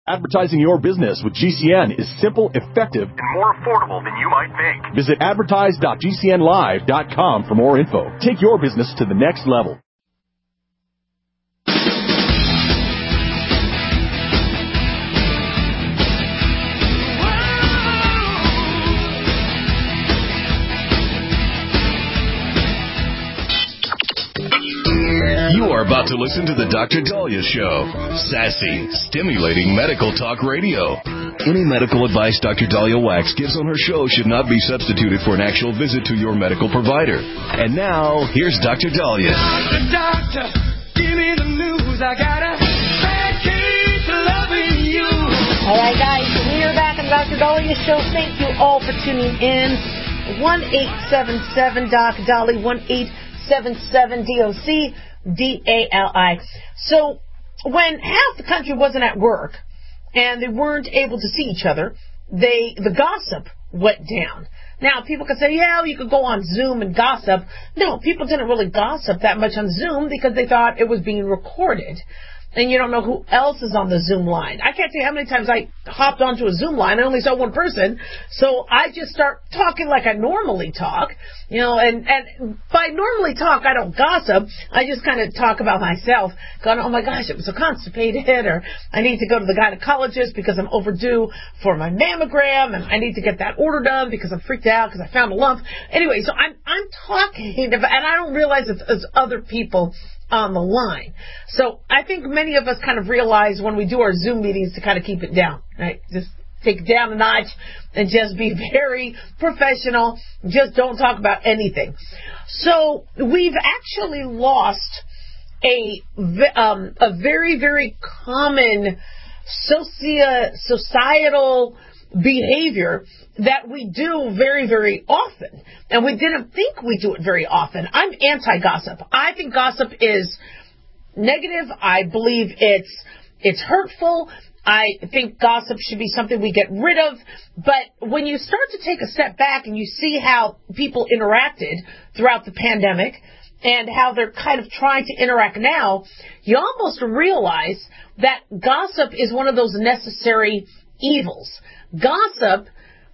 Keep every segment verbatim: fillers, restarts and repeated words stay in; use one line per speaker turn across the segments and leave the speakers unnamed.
Advertising your business with G C N is simple, effective,
and more affordable than you might think.
Visit advertise dot g c n live dot com for more info. Take your business to the next level.
You are about to listen to the Doctor Dahlia Show. Sassy, stimulating medical talk radio. Any medical advice Doctor Dahlia Wax gives on her show should not be substituted for an actual visit to your medical provider. And now, here's Doctor Dahlia.
Doctor, doctor, give me the news. I got a bad case of loving you.
All right, guys, we are back on the Doctor Dahlia Show. Thank you all for tuning in. one eight seven seven Doc Dolly, one eight seven seven D O C D A L I. So when half the country wasn't at work and they weren't able to see each other, they the gossip went down. Now, people can say, yeah, well, you could go on Zoom and gossip. No, people didn't really gossip that much on Zoom because they thought it was being recorded. And you don't know who else is on the Zoom line. I can't tell you how many times I hopped onto a Zoom line. I only saw one person. So I just start talking like I normally talk. You know, and, and by normally talk, I don't gossip. I just kind of talk about myself. Going, oh my gosh, I'm so constipated. Or I need to go to the gynecologist because I'm overdue for my mammogram. And I need to get that order done because I'm freaked out because I found a lump. Anyway, so I'm, I'm talking about, and I don't realize it's, it's other people on the line. So I think many of us kind of realize when we do our Zoom meetings to kind of keep it down, right? Just take it down a notch and just be very professional. Just don't talk about anything. So we've actually lost a, um, a very, very common socio- societal behavior that we do very, very often. And we didn't think we do it very often. I'm anti-gossip. I think gossip is negative. I believe it's it's hurtful. I think gossip should be something we get rid of. But when you start to take a step back and you see how people interacted throughout the pandemic and how they're kind of trying to interact now, you almost realize that gossip is one of those necessary evils. Gossip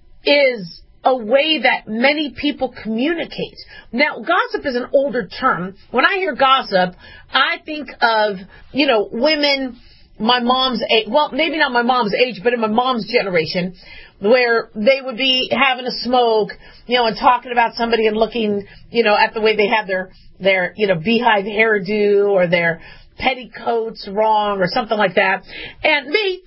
is a way that many people communicate. Now, gossip is an older term. When I hear gossip, I think of, you know, women my mom's age, well, maybe not my mom's age, but in my mom's generation, where they would be having a smoke, you know, and talking about somebody and looking, you know, at the way they have their, their, you know, beehive hairdo or their petticoats wrong or something like that. And me,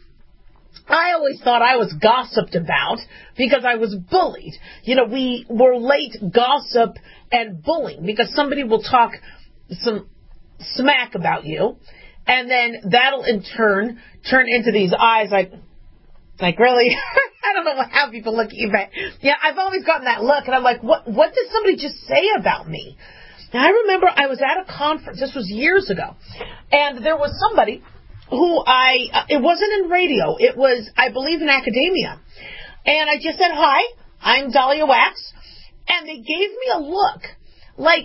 I always thought I was gossiped about because I was bullied. You know, we were late gossip and bullying because somebody will talk some smack about you, and then that'll in turn turn into these eyes like, like really? I don't know how people look at you, but yeah, I've always gotten that look, and I'm like, what? What did somebody just say about me? Now, I remember I was at a conference. This was years ago, and there was somebody who I, uh, it wasn't in radio, it was, I believe, in academia. And I just said, hi, I'm Dahlia Wax. And they gave me a look like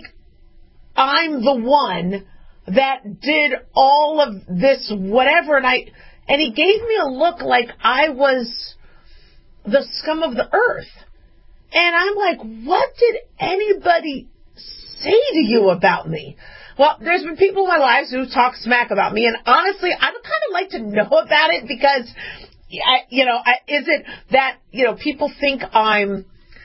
I'm the one that did all of this whatever. And I, and he gave me a look like I was the scum of the earth. And I'm like, what did anybody say to you about me? Well, there's been people in my life who talk smack about me, and honestly, I would kind of like to know about it because, I, you know, I, is it that, you know, people think I'm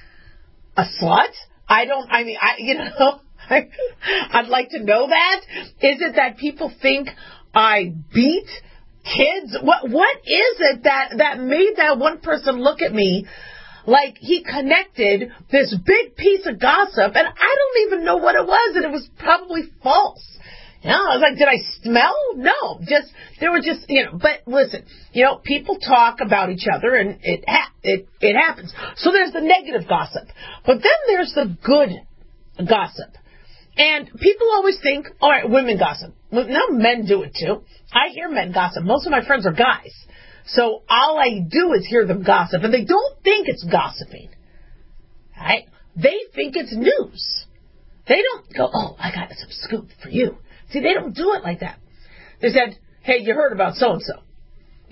a slut? I don't, I mean, I, you know, I, I'd like to know that. Is it that people think I beat kids? What, what is it that, that made that one person look at me like he connected this big piece of gossip, and I don't even know what it was, and it was probably false. You know, I was like, did I smell? No, just, there were just, you know, but listen, you know, people talk about each other, and it, ha- it, it happens. So there's the negative gossip, but then there's the good gossip. And people always think, all right, women gossip. Well, now men do it too. I hear men gossip. Most of my friends are guys. So all I do is hear them gossip, and they don't think it's gossiping. Right? They think it's news. They don't go, oh, I got some scoop for you. See, they don't do it like that. They said, hey, you heard about so-and-so.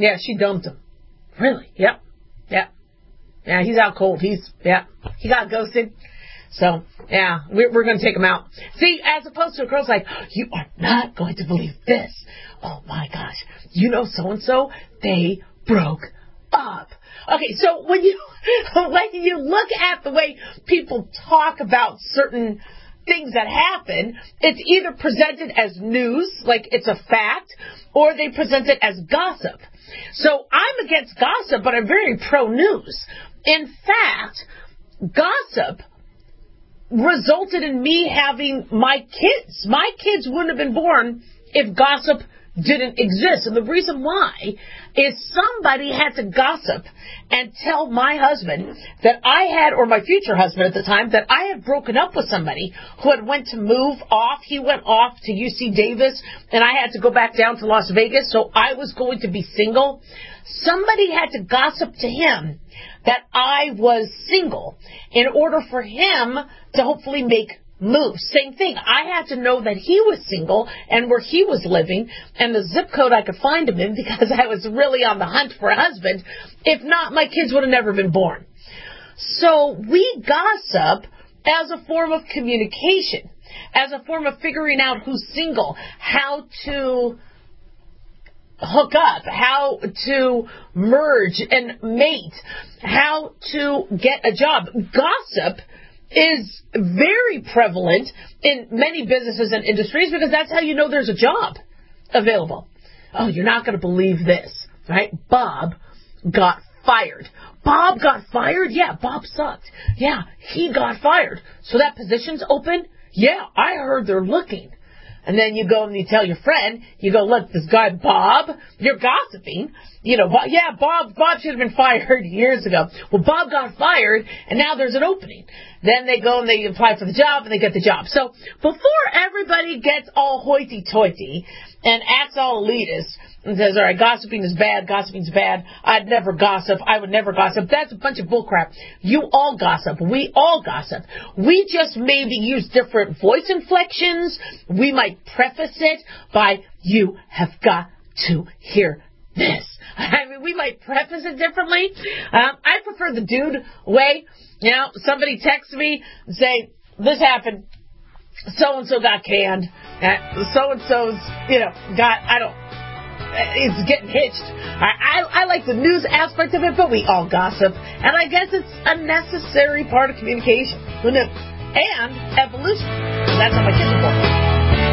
Yeah, she dumped him. Really? Yep. Yep. Yeah, he's out cold. He's, yeah, he got ghosted. So, yeah, we're, we're going to take him out. See, as opposed to a girl's like, you are not going to believe this. Oh, my gosh. You know so-and-so? They broke up. Okay, so when you when you look at the way people talk about certain things that happen, it's either presented as news, like it's a fact, or they present it as gossip. So I'm against gossip, but I'm very pro-news. In fact, gossip resulted in me having my kids. My kids wouldn't have been born if gossip didn't exist. And the reason why is somebody had to gossip and tell my husband that I had, or my future husband at the time, that I had broken up with somebody who had went to move off. He went off to U C Davis, and I had to go back down to Las Vegas, so I was going to be single. Somebody had to gossip to him that I was single in order for him to hopefully make moves. Same thing. I had to know that he was single and where he was living and the zip code I could find him in, because I was really on the hunt for a husband. If not, my kids would have never been born. So we gossip as a form of communication, as a form of figuring out who's single, how to hook up, how to merge and mate, how to get a job. Gossip is very prevalent in many businesses and industries, because that's how you know there's a job available. Oh, you're not going to believe this, right? Bob got fired. Bob got fired? Yeah, Bob sucked. Yeah, he got fired. So that position's open? Yeah, I heard they're looking. And then you go and you tell your friend, you go, look, this guy Bob, you're gossiping. You know, yeah, Bob, Bob should have been fired years ago. Well, Bob got fired, and now there's an opening. Then they go and they apply for the job, and they get the job. So before everybody gets all hoity-toity and acts all elitist and says, all right, gossiping is bad, gossiping's bad, I'd never gossip, I would never gossip, that's a bunch of bullcrap. You all gossip. We all gossip. We just maybe use different voice inflections. We might preface it by, you have got to hear this. I mean, we might preface it differently. Um, I prefer the dude way. You know, somebody texts me and say, this happened, so-and-so got canned, uh, so-and-so's, you know, got, I don't, it's getting hitched. I, I, I like the news aspect of it, but we all gossip. And I guess it's a necessary part of communication. Who knew? And evolution. That's how my kids are born.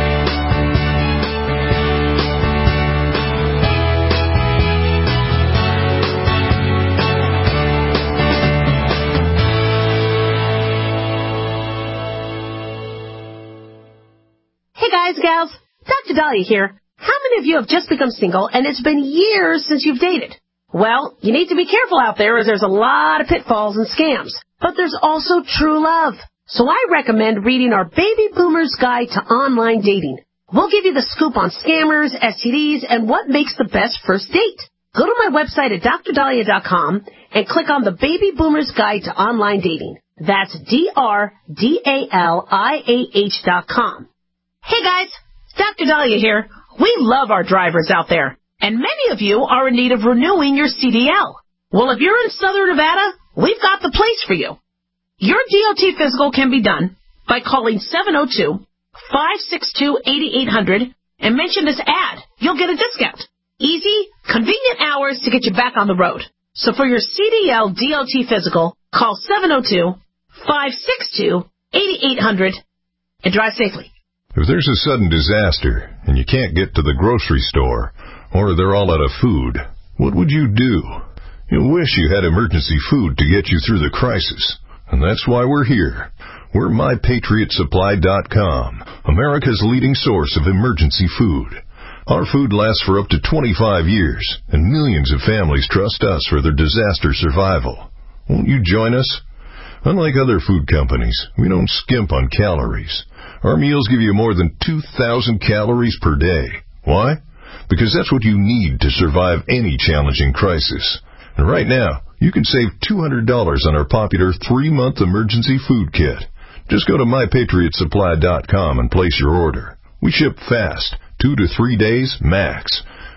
Hey guys, gals, Doctor Dahlia here. How many of you have just become single and it's been years since you've dated? Well, you need to be careful out there, as there's a lot of pitfalls and scams. But there's also true love. So I recommend reading our Baby Boomer's Guide to Online Dating. We'll give you the scoop on scammers, S T Ds, and what makes the best first date. Go to my website at dr dahlia dot com and click on the Baby Boomer's Guide to Online Dating. That's D R D A L I A H dot com. Hey guys, Doctor Dahlia here. We love our drivers out there, and many of you are in need of renewing your C D L. Well, if you're in Southern Nevada, we've got the place for you. Your D O T physical can be done by calling seven oh two, five six two, eight eight zero zero and mention this ad. You'll get a discount. Easy, convenient hours to get you back on the road. So for your C D L D O T physical, call seven oh two, five six two, eight eight zero zero and drive safely.
If there's a sudden disaster and you can't get to the grocery store, or they're all out of food, what would you do? You'll wish you had emergency food to get you through the crisis. And that's why we're here. We're my patriot supply dot com, America's leading source of emergency food. Our food lasts for up to twenty-five years, and millions of families trust us for their disaster survival. Won't you join us? Unlike other food companies, we don't skimp on calories. Our meals give you more than two thousand calories per day. Why? Because that's what you need to survive any challenging crisis. And right now, you can save two hundred dollars on our popular three-month emergency food kit. Just go to my patriot supply dot com and place your order. We ship fast, two to three days max.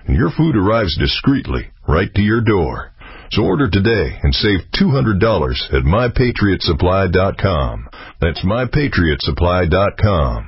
and your food arrives discreetly right to your door. So order today and save two hundred dollars at my patriot supply dot com. That's my patriot supply dot com.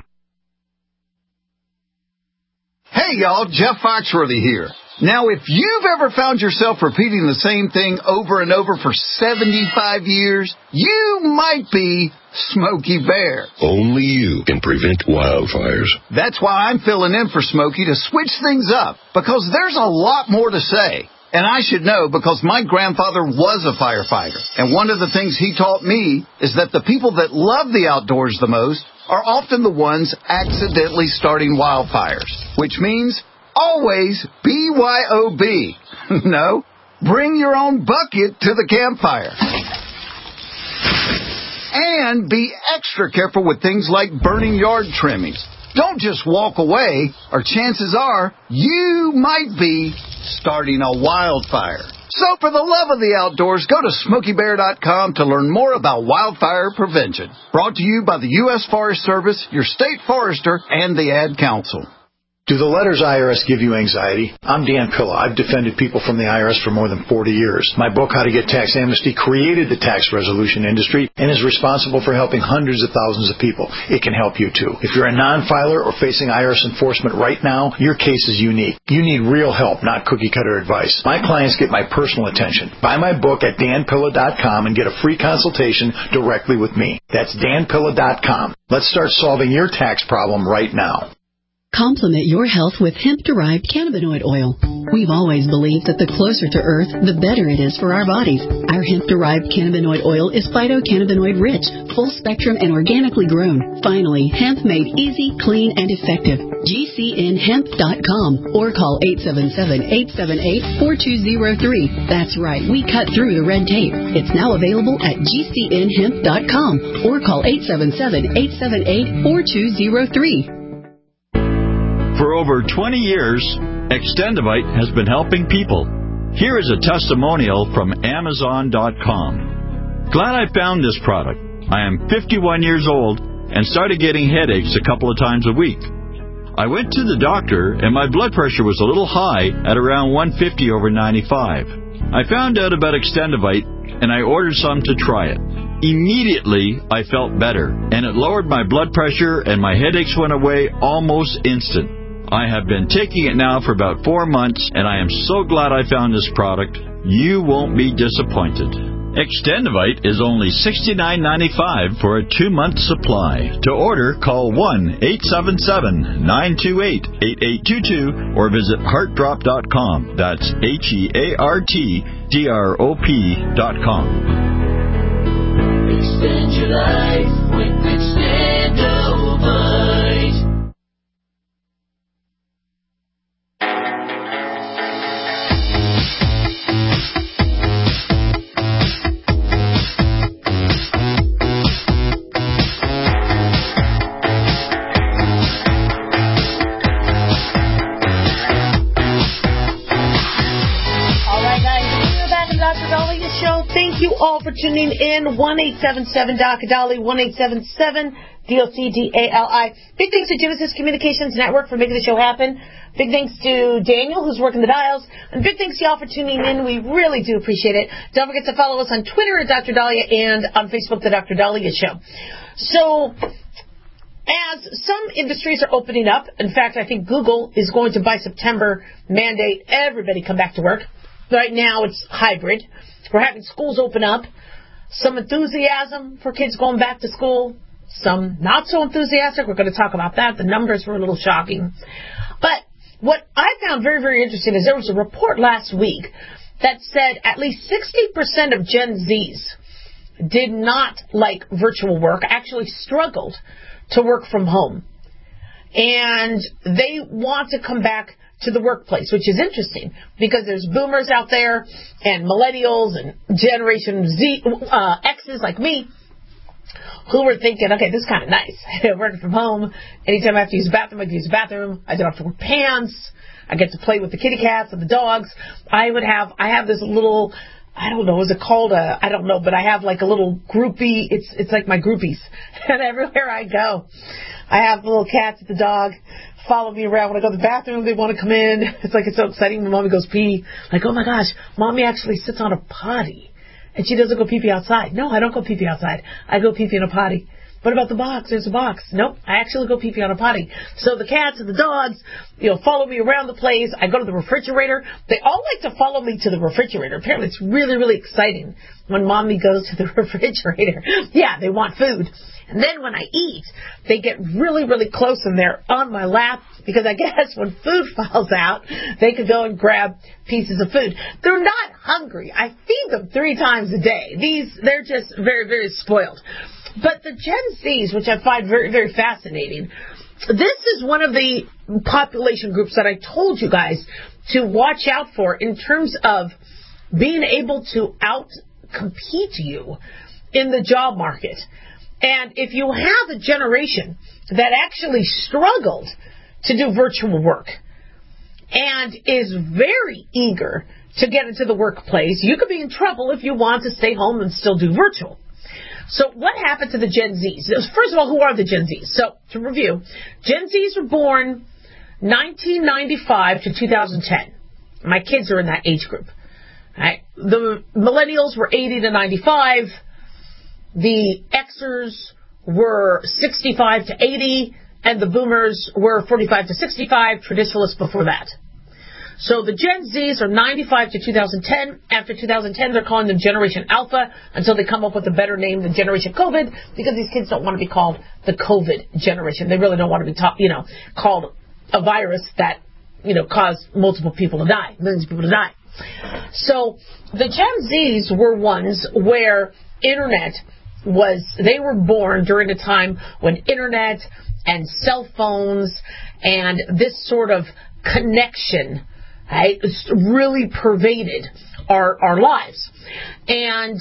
Hey, y'all, Jeff Foxworthy here. Now, if you've ever found yourself repeating the same thing over and over for seventy-five years, you might be Smokey Bear.
Only you can prevent wildfires.
That's why I'm filling in for Smokey to switch things up, because there's a lot more to say. And I should know because my grandfather was a firefighter. And one of the things he taught me is that the people that love the outdoors the most are often the ones accidentally starting wildfires, which means always B Y O B. No, bring your own bucket to the campfire. And be extra careful with things like burning yard trimmings. Don't just walk away, or chances are you might be starting a wildfire. So for the love of the outdoors, go to Smokey Bear dot com to learn more about wildfire prevention. Brought to you by the U S Forest Service, your state forester, and the Ad Council.
Do the letters I R S give you anxiety? I'm Dan Pilla. I've defended people from the I R S for more than forty years. My book, How to Get Tax Amnesty, created the tax resolution industry and is responsible for helping hundreds of thousands of people. It can help you, too. If you're a non-filer or facing I R S enforcement right now, your case is unique. You need real help, not cookie-cutter advice. My clients get my personal attention. Buy my book at Dan Pilla dot com and get a free consultation directly with me. That's Dan Pilla dot com. Let's start solving your tax problem right now.
Complement your health with hemp-derived cannabinoid oil. We've always believed that the closer to Earth, the better it is for our bodies. Our hemp-derived cannabinoid oil is phytocannabinoid-rich, full-spectrum, and organically grown. Finally, hemp made easy, clean, and effective. G C N hemp dot com or call eight seven seven, eight seven eight, four two zero three. That's right, we cut through the red tape. It's now available at G C N hemp dot com or call eight seven seven, eight seven eight, four two zero three.
For over twenty years, Extendivite has been helping people. Here is a testimonial from Amazon dot com. Glad I found this product. I am fifty-one years old and started getting headaches a couple of times a week. I went to the doctor and my blood pressure was a little high at around one fifty over ninety-five. I found out about Extendivite and I ordered some to try it. Immediately, I felt better, and it lowered my blood pressure and my headaches went away almost instant. I have been taking it now for about four months, and I am so glad I found this product. You won't be disappointed. Extendivite is only sixty-nine ninety-five for a two-month supply. To order, call one eight seven seven, nine two eight, eight eight two two or visit heart drop dot com. That's H E A R T D R O P dot com.
Extend your life with Extendivite.
Thank you all for tuning in. one eight seven seven D O C Dolly, one eight seven seven D O C D A L I. Big thanks to Genesis Communications Network for making the show happen. Big thanks to Daniel, who's working the dials. And big thanks to y'all for tuning in. We really do appreciate it. Don't forget to follow us on Twitter at Doctor Dahlia and on Facebook, The Doctor Dahlia Show. So, as some industries are opening up, in fact, I think Google is going to, by September, mandate everybody come back to work. Right now, it's hybrid. We're having schools open up. Some enthusiasm for kids going back to school. Some not so enthusiastic. We're going to talk about that. The numbers were a little shocking. But what I found very, very interesting is there was a report last week that said at least sixty percent of Gen Zs did not like virtual work, actually struggled to work from home. And they want to come back to the workplace, which is interesting because there's boomers out there and millennials and Generation Z, uh, X's like me who were thinking, okay, this is kind of nice. Working from home. Anytime I have to use the bathroom, I can use the bathroom. I don't have to wear pants. I get to play with the kitty cats and the dogs. I would have, I have this little I don't know, is it called a, I don't know, but I have like a little groupie, it's it's like my groupies. And everywhere I go, I have the little cats, the dog, follow me around. When I go to the bathroom, they want to come in. It's like, it's so exciting when mommy goes pee. Like, oh my gosh, mommy actually sits on a potty. And she doesn't go pee-pee outside. No, I don't go pee-pee outside. I go pee-pee in a potty. What about the box? There's a box. Nope, I actually go pee-pee on a potty. So the cats and the dogs, you know, follow me around the place. I go to the refrigerator. They all like to follow me to the refrigerator. Apparently it's really, really exciting when mommy goes to the refrigerator. Yeah, they want food. And then when I eat, they get really, really close and they're on my lap because I guess when food falls out, they could go and grab pieces of food. They're not hungry. I feed them three times a day. These, they're just very, very spoiled. But the Gen Zs, which I find very, very fascinating, this is one of the population groups that I told you guys to watch out for in terms of being able to out-compete you in the job market. And if you have a generation that actually struggled to do virtual work and is very eager to get into the workplace, you could be in trouble if you want to stay home and still do virtual. So what happened to the Gen Zs? First of all, who are the Gen Zs? So to review, Gen Zs were born nineteen ninety-five to two thousand ten. My kids are in that age group. Right? The millennials were eighty to ninety-five. The Xers were sixty-five to eighty, and the Boomers were forty-five to sixty-five, traditionalists before that. So the Gen Zs are ninety-five to two thousand ten. After two thousand ten, they're calling them Generation Alpha until they come up with a better name than Generation COVID, because these kids don't want to be called the COVID generation. They really don't want to be taught, you know, called a virus that, you know, caused multiple people to die, millions of people to die. So the Gen Zs were ones where internet was, they were born during a time when internet and cell phones and this sort of connection, right, really pervaded our, our lives. And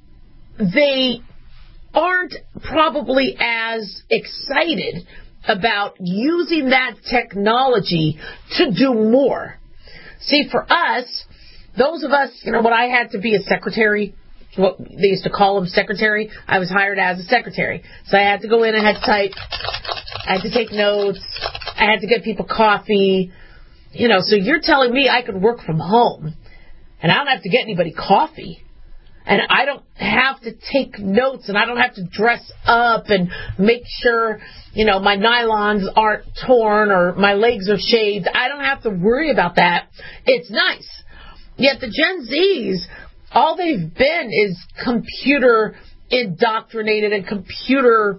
they aren't probably as excited about using that technology to do more. See, for us, those of us, you know, when I had to be a secretary, what they used to call them secretary, I was hired as a secretary. So I had to go in and had to type, I had to take notes, I had to get people coffee, you know, so you're telling me I could work from home and I don't have to get anybody coffee and I don't have to take notes and I don't have to dress up and make sure, you know, my nylons aren't torn or my legs are shaved. I don't have to worry about that. It's nice. Yet the Gen Zs, all they've been is computer indoctrinated and computer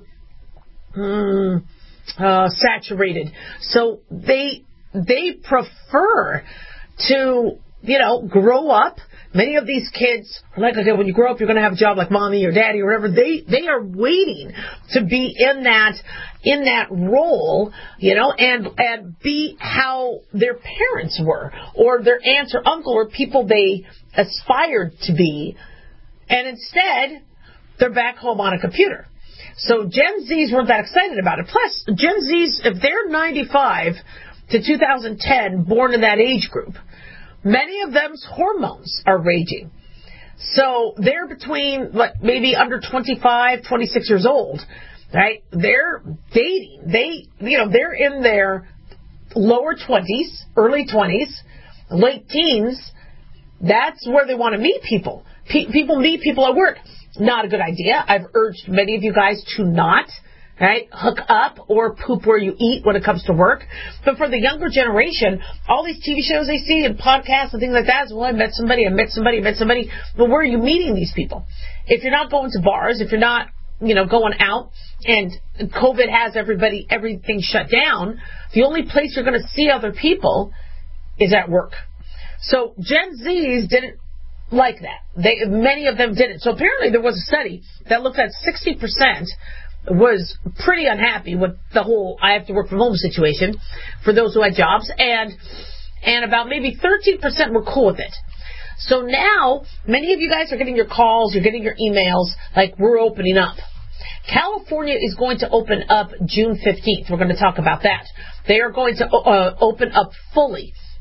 mm, uh, saturated. So they they prefer to, you know, grow up. Many of these kids are like, okay, when you grow up, you're going to have a job like mommy or daddy or whatever. They they are waiting to be in that in that role, you know, and and be how their parents were or their aunts or uncle or people they aspired to be. And instead, they're back home on a computer. So Gen Zs weren't that excited about it. Plus, Gen Zs, if they're ninety-five to two thousand ten, born in that age group, many of them's hormones are raging. So they're between, what, maybe under twenty-five, twenty-six years old, right? They're dating. They, you know, they're in their lower twenties, early twenties, late teens. That's where they want to meet people. Pe- people meet people at work. Not a good idea. I've urged many of you guys to not, right, hook up or poop where you eat when it comes to work. But for the younger generation, all these T V shows they see and podcasts and things like that is, well, I met somebody, I met somebody, I met somebody. But where are you meeting these people? If you're not going to bars, if you're not, you know, going out and COVID has everybody, everything shut down, the only place you're going to see other people is at work. So Gen Zs didn't like that. They, many of them didn't. So apparently there was a study that looked at sixty percent was pretty unhappy with the whole I have to work from home situation for those who had jobs, and and about maybe thirteen percent were cool with it. So now many of you guys are getting your calls, you're getting your emails, like we're opening up. California is going to open up June fifteenth. We're going to talk about that. They are going to uh, open up fully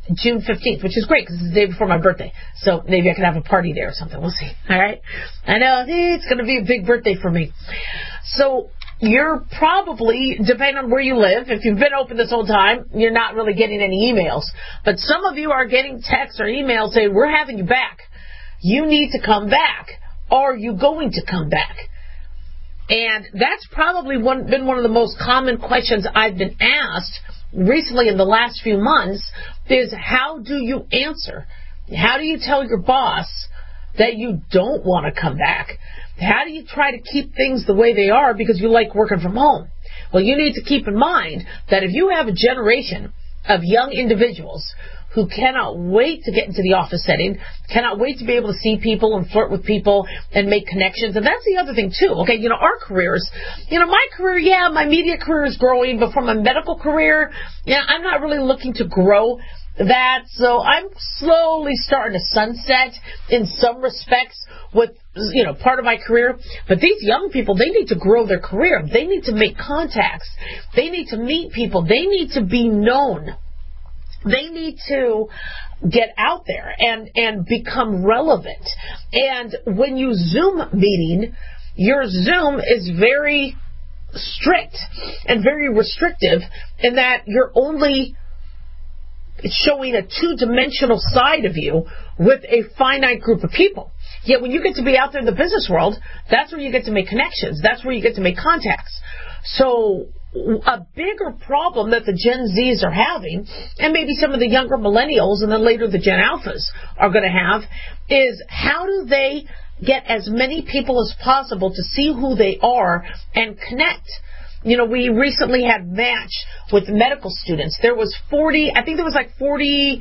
June fifteenth, which is great because it's the day before my birthday. So maybe I can have a party there or something. We'll see. All right? I know it's going to be a big birthday for me. So you're probably, depending on where you live, if you've been open this whole time, you're not really getting any emails. But some of you are getting texts or emails saying, we're having you back. You need to come back. Are you going to come back? And that's probably one, been one of the most common questions I've been asked recently in the last few months is, how do you answer? How do you tell your boss that you don't want to come back? How do you try to keep things the way they are because you like working from home? Well, you need to keep in mind that if you have a generation of young individuals who cannot wait to get into the office setting, cannot wait to be able to see people and flirt with people and make connections. And that's the other thing, too. Okay, you know, our careers, you know, my career, yeah, my media career is growing, but from a medical career, yeah, I'm not really looking to grow that. So I'm slowly starting to sunset in some respects with, you know, part of my career. But these young people, they need to grow their career. They need to make contacts. They need to meet people. They need to be known. They need to get out there and, and become relevant. And when you Zoom meeting, your Zoom is very strict and very restrictive in that you're only showing a two-dimensional side of you with a finite group of people. Yet when you get to be out there in the business world, that's where you get to make connections. That's where you get to make contacts. So a bigger problem that the Gen Zs are having, and maybe some of the younger millennials and then later the Gen Alphas are going to have, is how do they get as many people as possible to see who they are and connect? You know, we recently had Match with medical students. There was forty, I think there was like forty-five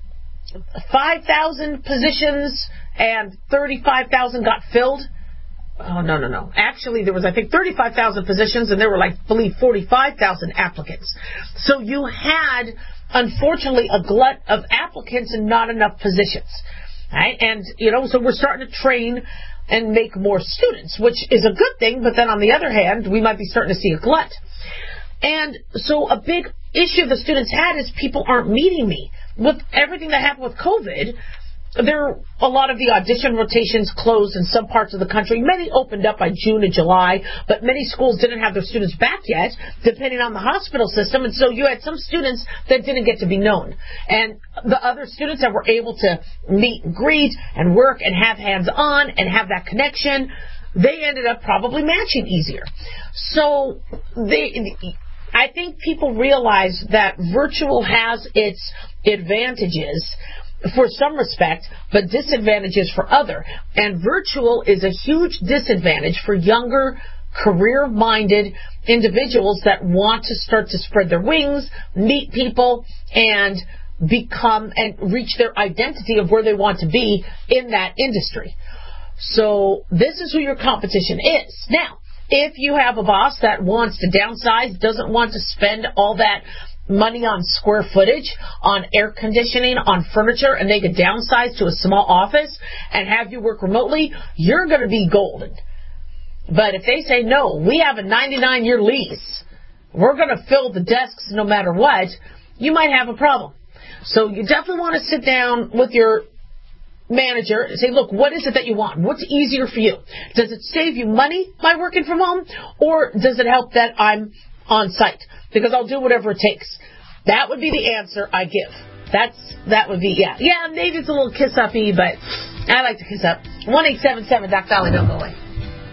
thousand positions and thirty-five thousand got filled. Oh, no, no, no. Actually, there was, I think, thirty-five thousand positions, and there were, like, I believe, forty-five thousand applicants. So you had, unfortunately, a glut of applicants and not enough positions. Right? And, you know, so we're starting to train and make more students, which is a good thing, but then on the other hand, we might be starting to see a glut. And so a big issue the students had is people aren't meeting me. With everything that happened with COVID, there a lot of the audition rotations closed in some parts of the country. Many opened up by June and July, but many schools didn't have their students back yet, depending on the hospital system. And so you had some students that didn't get to be known. And the other students that were able to meet and greet and work and have hands-on and have that connection, they ended up probably matching easier. So they... I think people realize that virtual has its advantages for some respect, but disadvantages for other. And virtual is a huge disadvantage for younger, career-minded individuals that want to start to spread their wings, meet people, and become and reach their identity of where they want to be in that industry. So this is who your competition is. Now, if you have a boss that wants to downsize, doesn't want to spend all that money on square footage, on air conditioning, on furniture, and they could downsize to a small office and have you work remotely, you're going to be golden. But if they say, no, we have a ninety-nine year lease, we're going to fill the desks no matter what, you might have a problem. So you definitely want to sit down with your manager and say, look, what is it that you want? What's easier for you? Does it save you money by working from home, or does it help that I'm on site? Because I'll do whatever it takes. That would be the answer I give. That's that would be, yeah. Yeah, maybe it's a little kiss-uppy, but I like to kiss up. one eight seven seven Doc Dolly, don't go away.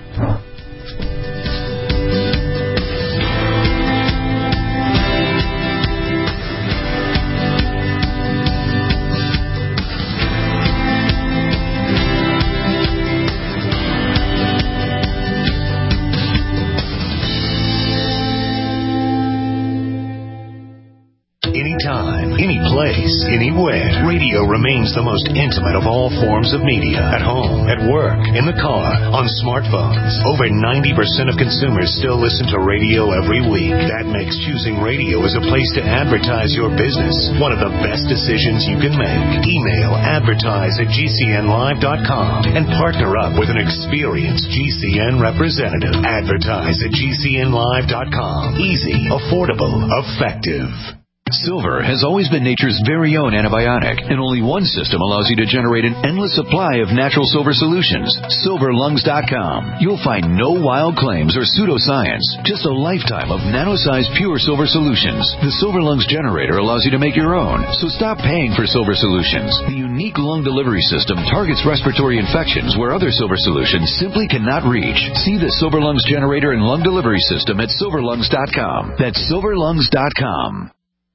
Anytime, any place, anywhere, radio remains the most intimate of all forms of media. At home, at work, in the car, on smartphones. Over ninety percent of consumers still listen to radio every week. That makes choosing radio as a place to advertise your business one of the best decisions you can make. Email advertise at G C N live dot com and partner up with an experienced G C N representative. Advertise at G C N live dot com. Easy, affordable, effective.
Silver has always been nature's very own antibiotic, and only one system allows you to generate an endless supply of natural silver solutions. silver lungs dot com. You'll find no wild claims or pseudoscience, just a lifetime of nano-sized pure silver solutions. The Silver Lungs generator allows you to make your own, so stop paying for silver solutions. The unique lung delivery system targets respiratory infections where other silver solutions simply cannot reach. See the Silver Lungs generator and lung delivery system at silver lungs dot com. That's silver lungs dot com.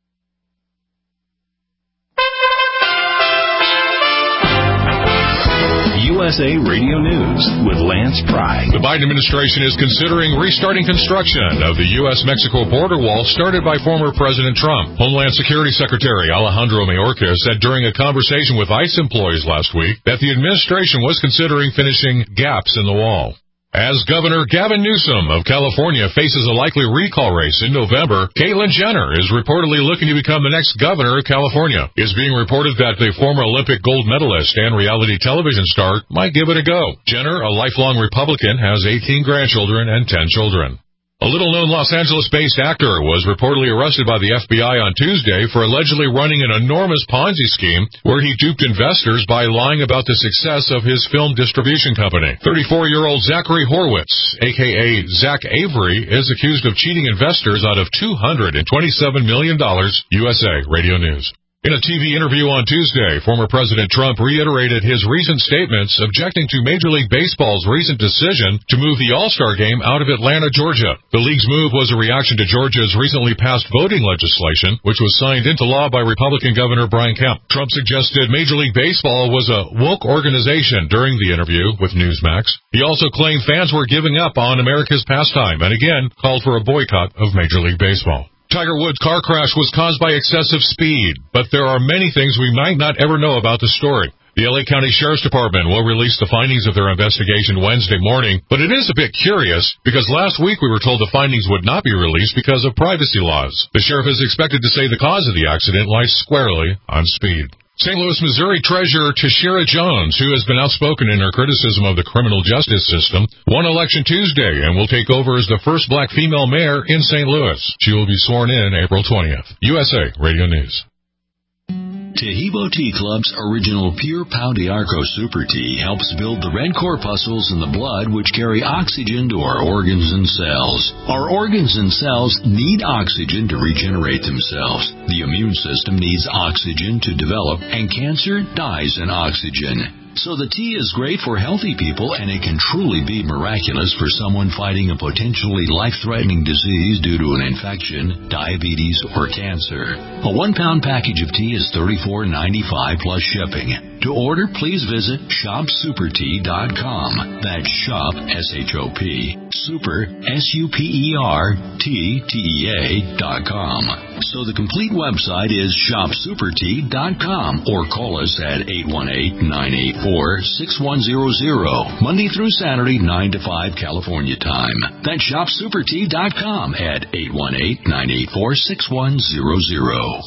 U S A Radio News with Lance Pry.
The Biden administration is considering restarting construction of the U S Mexico border wall started by former President Trump. Homeland Security Secretary Alejandro Mayorkas said during a conversation with ICE employees last week that the administration was considering finishing gaps in the wall. As Governor Gavin Newsom of California faces a likely recall race in November, Caitlyn Jenner is reportedly looking to become the next governor of California. It's being reported that the former Olympic gold medalist and reality television star might give it a go. Jenner, a lifelong Republican, has eighteen grandchildren and ten children. A little-known Los Angeles-based actor was reportedly arrested by the F B I on Tuesday for allegedly running an enormous Ponzi scheme where he duped investors by lying about the success of his film distribution company. thirty-four-year-old Zachary Horwitz, a k a. Zach Avery, is accused of cheating investors out of two hundred twenty-seven million dollars. U S A Radio News. In a T V interview on Tuesday, former President Trump reiterated his recent statements objecting to Major League Baseball's recent decision to move the All-Star Game out of Atlanta, Georgia. The league's move was a reaction to Georgia's recently passed voting legislation, which was signed into law by Republican Governor Brian Kemp. Trump suggested Major League Baseball was a woke organization during the interview with Newsmax. He also claimed fans were giving up on America's pastime and again called for a boycott of Major League Baseball. Tiger Woods' car crash was caused by excessive speed, but there are many things we might not ever know about the story. The L A County Sheriff's Department will release the findings of their investigation Wednesday morning, but it is a bit curious because last week we were told the findings would not be released because of privacy laws. The sheriff is expected to say the cause of the accident lies squarely on speed. Saint Louis, Missouri Treasurer Tashira Jones, who has been outspoken in her criticism of the criminal justice system, won election Tuesday and will take over as the first black female mayor in Saint Louis. She will be sworn in April twentieth. U S A Radio News.
Tahibo Tea Club's original Pure Pau d'Arco Super Tea helps build the red corpuscles in the blood which carry oxygen to our organs and cells. Our organs and cells need oxygen to regenerate themselves. The immune system needs oxygen to develop, and cancer dies in oxygen. So the tea is great for healthy people, and it can truly be miraculous for someone fighting a potentially life-threatening disease due to an infection, diabetes, or cancer. A one-pound package of tea is thirty-four ninety-five plus shipping. To order, please visit shop super tea dot com. That's shop, S H O P, super, S U P E R, T, T E A, dot com. So the complete website is shop super tea dot com, or call us at eight one eight, nine eight four, six one zero zero, Monday through Saturday, nine to five California time. That's shop super tea dot com at eight one eight, nine eight four, six one zero zero.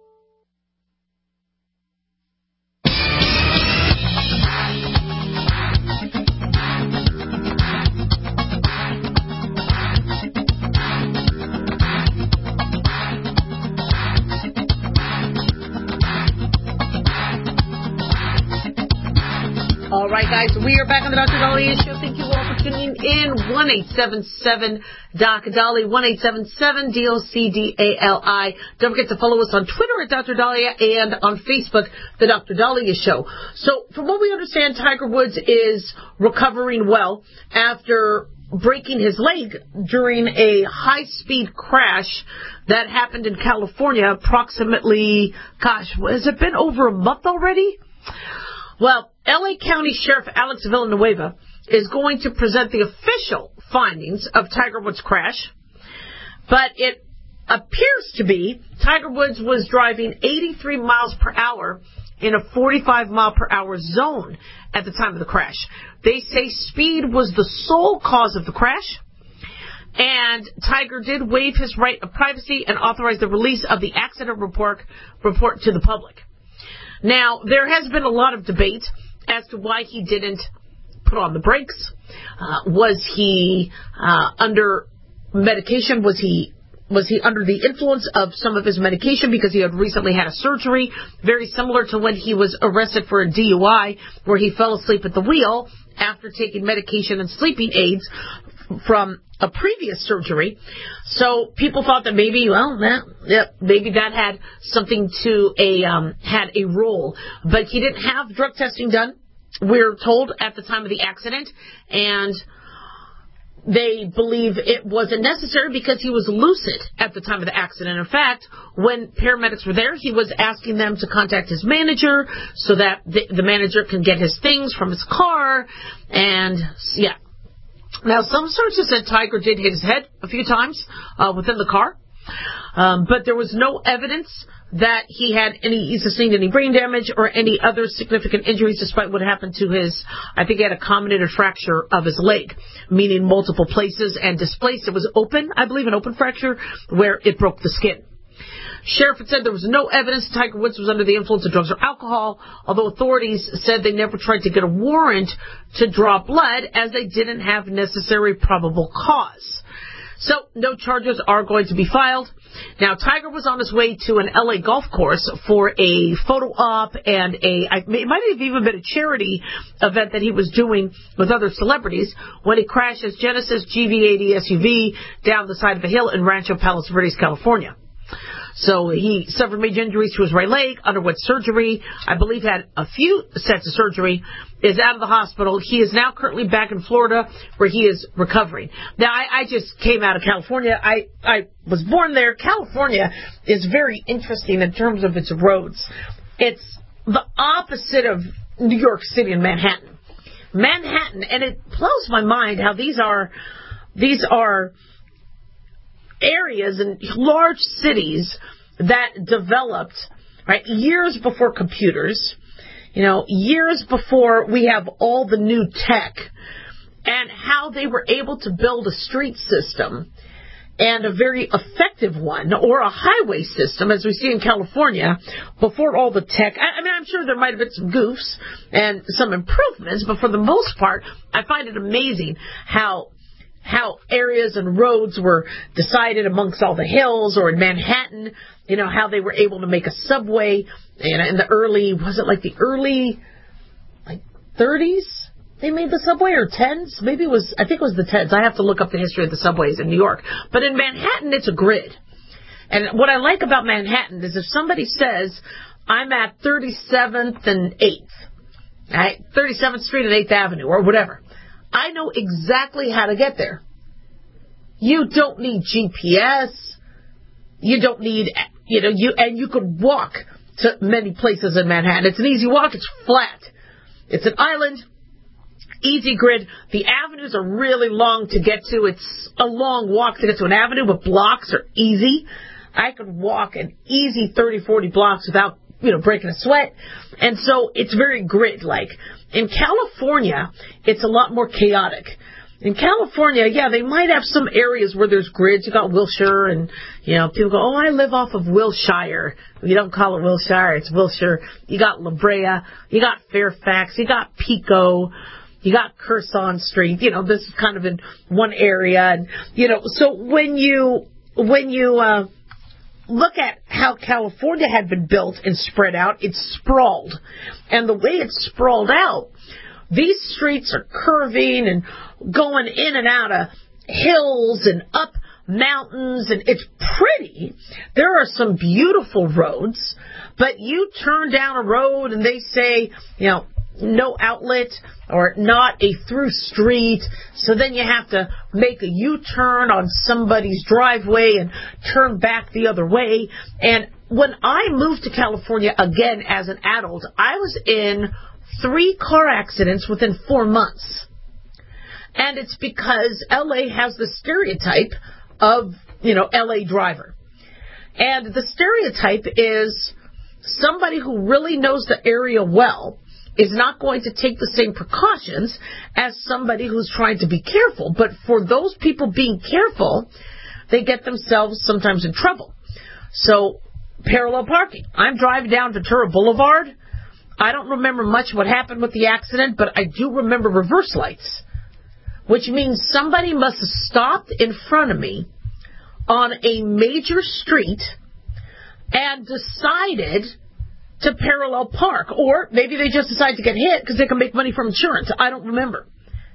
All right, guys, we are back on the Doctor Daliah Show. Thank you all for tuning in. one eight seven seven Doc Dali, one eight seven seven D O C D A L I. Don't forget to follow us on Twitter at Doctor Daliah and on Facebook, The Doctor Daliah Show. So, from what we understand, Tiger Woods is recovering well after breaking his leg during a high-speed crash that happened in California approximately, gosh, has it been over a month already? Well, L A County Sheriff Alex Villanueva is going to present the official findings of Tiger Woods' crash, but it appears to be Tiger Woods was driving eighty-three miles per hour in a forty-five mile per hour zone at the time of the crash. They say speed was the sole cause of the crash, and Tiger did waive his right of privacy and authorize the release of the accident report, report to the public. Now, there has been a lot of debate as to why he didn't put on the brakes. Uh, was he uh, under medication? Was he was he under the influence of some of his medication because he had recently had a surgery, very similar to when he was arrested for a D U I, where he fell asleep at the wheel after taking medication and sleeping aids from a previous surgery. So people thought that maybe, well, that, yeah, maybe that had something to a, um, had a role. But he didn't have drug testing done, we're told, at the time of the accident. And they believe it wasn't necessary because he was lucid at the time of the accident. In fact, when paramedics were there, he was asking them to contact his manager so that the, the manager can get his things from his car. And, yeah. Now, some sources said Tiger did hit his head a few times uh, within the car. Um, but there was no evidence that he had any, he sustained any brain damage or any other significant injuries despite what happened to his, I think he had a comminuted fracture of his leg, meaning multiple places and displaced. It was open, I believe, an open fracture where it broke the skin. Sheriff had said there was no evidence Tiger Woods was under the influence of drugs or alcohol, although authorities said they never tried to get a warrant to draw blood as they didn't have necessary probable cause. So, no charges are going to be filed. Now, Tiger was on his way to an L A golf course for a photo op and a, it might have even been a charity event that he was doing with other celebrities when he crashed his Genesis G V eighty S U V down the side of a hill in Rancho Palos Verdes, California. So he suffered major injuries to his right leg, underwent surgery, I believe had a few sets of surgery, is out of the hospital. He is now currently back in Florida where he is recovering. Now, I, I just came out of California. I, I was born there. California is very interesting in terms of its roads. It's the opposite of New York City and Manhattan. Manhattan, and it blows my mind how these are, these are areas and large cities that developed, right, years before computers, you know, years before we have all the new tech, and how they were able to build a street system and a very effective one, or a highway system, as we see in California, before all the tech. I, I mean, I'm sure there might have been some goofs and some improvements, but for the most part, I find it amazing how how areas and roads were decided amongst all the hills, or in Manhattan, you know, how they were able to make a subway in, in the early, was it like the early, like, thirties? They made the subway, or tens? Maybe it was, I think it was the tens. I have to look up the history of the subways in New York. But in Manhattan, it's a grid. And what I like about Manhattan is if somebody says, I'm at thirty-seventh and eighth, right? thirty-seventh Street and eighth Avenue, or whatever, I know exactly how to get there. You don't need G P S. You don't need, you know, you, and you could walk to many places in Manhattan. It's an easy walk. It's flat. It's an island. Easy grid. The avenues are really long to get to. It's a long walk to get to an avenue, but blocks are easy. I could walk an easy thirty, forty blocks without, you know, breaking a sweat. And so it's very grid-like. In California, it's a lot more chaotic. In California, yeah, they might have some areas where there's grids. You got Wilshire, and, you know, people go, oh, I live off of Wilshire. You don't call it Wilshire, it's Wilshire. You got La Brea, you got Fairfax, you got Pico, you got Curzon Street. You know, this is kind of in one area. And, you know, so when you, when you, uh, look at how California had been built and spread out, it's sprawled. And the way it's sprawled out, these streets are curving and going in and out of hills and up mountains, and it's pretty. There are some beautiful roads, but you turn down a road and they say, you know, no outlet or not a through street, so then you have to make a U-turn on somebody's driveway and turn back the other way. And when I moved to California again as an adult, I was in three car accidents within four months. And it's because L A has the stereotype of, you know, L A driver. And the stereotype is somebody who really knows the area well is not going to take the same precautions as somebody who's trying to be careful. But for those people being careful, they get themselves sometimes in trouble. So, parallel parking. I'm driving down Ventura Boulevard. I don't remember much what happened with the accident, but I do remember reverse lights, which means somebody must have stopped in front of me
on a major street and decided to parallel park. Or maybe they just decided to get hit because they can make money from insurance. I don't remember.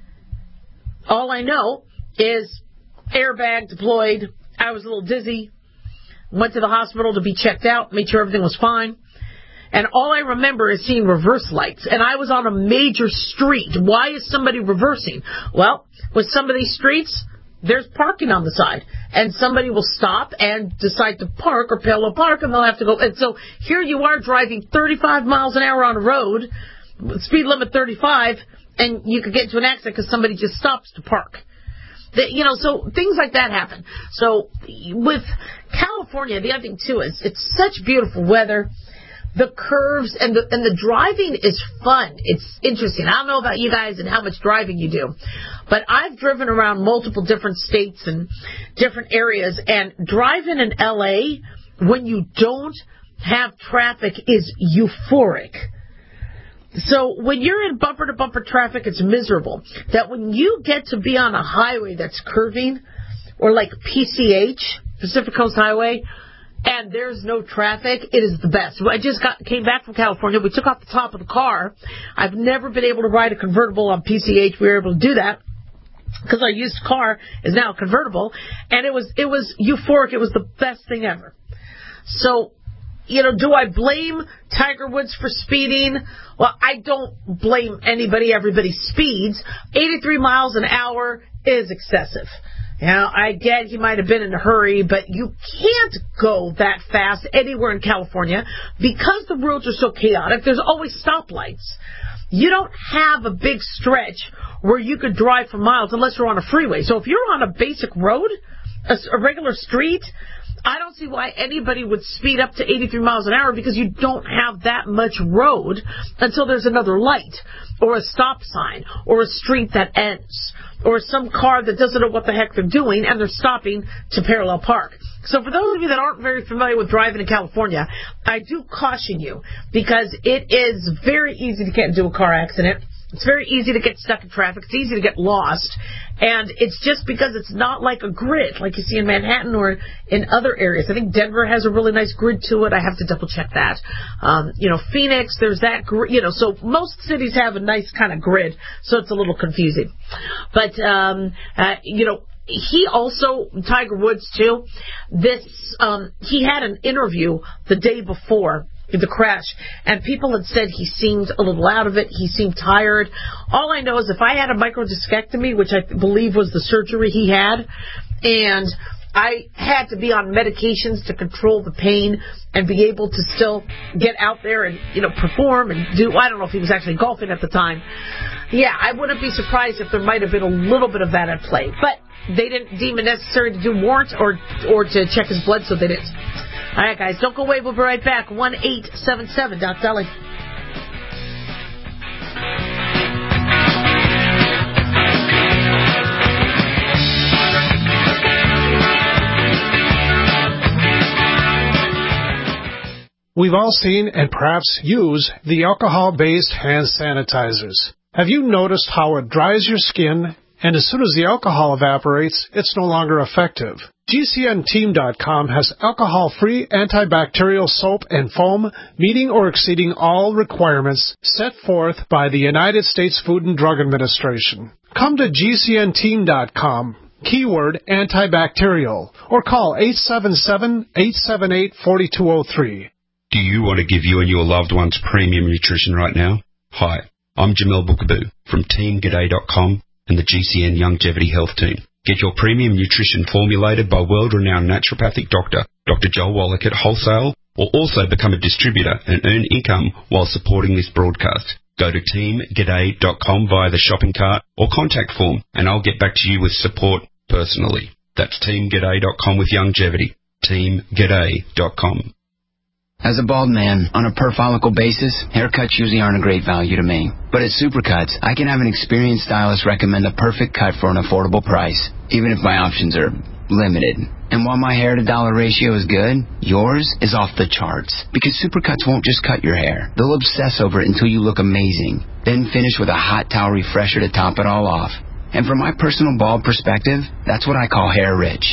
All I know is airbag deployed. I was a little dizzy. Went to the hospital to be checked out, made sure everything was fine. And all I remember is seeing reverse lights. And I was on a major street. Why is somebody reversing? Well, with some of these streets, there's parking on the side. And somebody will stop and decide to park or parallel park, and they'll have to go. And so here you are driving thirty-five miles an hour on a road, speed limit thirty-five, and you could get into an accident because somebody just stops to park. The, you know, so things like that happen. So with California, the other thing, too, is it's such beautiful weather. The curves and the and the driving is fun. It's interesting. I don't know about you guys and how much driving you do, but I've driven around multiple different states and different areas, and driving in L A when you don't have traffic is euphoric. So when you're in bumper-to-bumper traffic, it's miserable. That when you get to be on a highway that's curving, or like P C H, Pacific Coast Highway, and there's no traffic, it is the best. I just got came back from California. We took off the top of the car. I've never been able to ride a convertible on P C H. We were able to do that because our used car is now a convertible, and it was it was euphoric. It was the best thing ever. So, you know, do I blame Tiger Woods for speeding? Well, I don't blame anybody. Everybody speeds. eighty-three miles an hour is excessive. Now, I get he might have been in a hurry, but you can't go that fast anywhere in California because the roads are so chaotic. There's always stoplights. You don't have a big stretch where you could drive for miles unless you're on a freeway. So if you're on a basic road, a, a regular street, I don't see why anybody would speed up to eighty-three miles an hour because you don't have that much road until there's another light or a stop sign or a street that ends or some car that doesn't know what the heck they're doing and they're stopping to parallel park. So for those of you that aren't very familiar with driving in California, I do caution you because it is very easy to get into a car accident. It's very easy to get stuck in traffic. It's easy to get lost. And it's just because it's not like a grid like you see in Manhattan or in other areas. I think Denver has a really nice grid to it. I have to double check that. Um, you know, Phoenix, there's that, gr- you know, so most cities have a nice kind of grid, so it's a little confusing. But, um, uh, you know, he also, Tiger Woods too, this, um, he had an interview the day before the crash, and people had said he seemed a little out of it. He seemed tired. All I know is if I had a microdiscectomy, which I believe was the surgery he had, and I had to be on medications to control the pain and be able to still get out there and, you know, perform and do, I don't know if he was actually golfing at the time. Yeah, I wouldn't be surprised if there might have been a little bit of that at play. But they didn't deem it necessary to do warrants or, or to check his blood, so they didn't. All right, guys, don't go away. We'll be right back. one eight seven seven Doc Dolly.
We've all seen and perhaps use the alcohol-based hand sanitizers. Have you noticed how it dries your skin, and as soon as the alcohol evaporates, it's no longer effective? G C N team dot com has alcohol-free antibacterial soap and foam meeting or exceeding all requirements set forth by the United States Food and Drug Administration. Come to G C N team dot com, keyword antibacterial, or call eight seven seven, eight seven eight, four two zero three.
Do you want to give you and your loved ones premium nutrition right now? Hi, I'm Jamel Bookaboo from team g'day dot com and the G C N Longevity Health Team. Get your premium nutrition formulated by world-renowned naturopathic doctor, Doctor Joel Wallach at wholesale, or also become a distributor and earn income while supporting this broadcast. Go to team g'day dot com via the shopping cart or contact form, and I'll get back to you with support personally. That's team g'day dot com with longevity. team g'day dot com.
As a bald man, on a per-follicle basis, haircuts usually aren't a great value to me. But at Supercuts, I can have an experienced stylist recommend the perfect cut for an affordable price, even if my options are limited. And while my hair-to-dollar ratio is good, yours is off the charts. Because Supercuts won't just cut your hair. They'll obsess over it until you look amazing. Then finish with a hot towel refresher to top it all off. And from my personal bald perspective, that's what I call hair rich.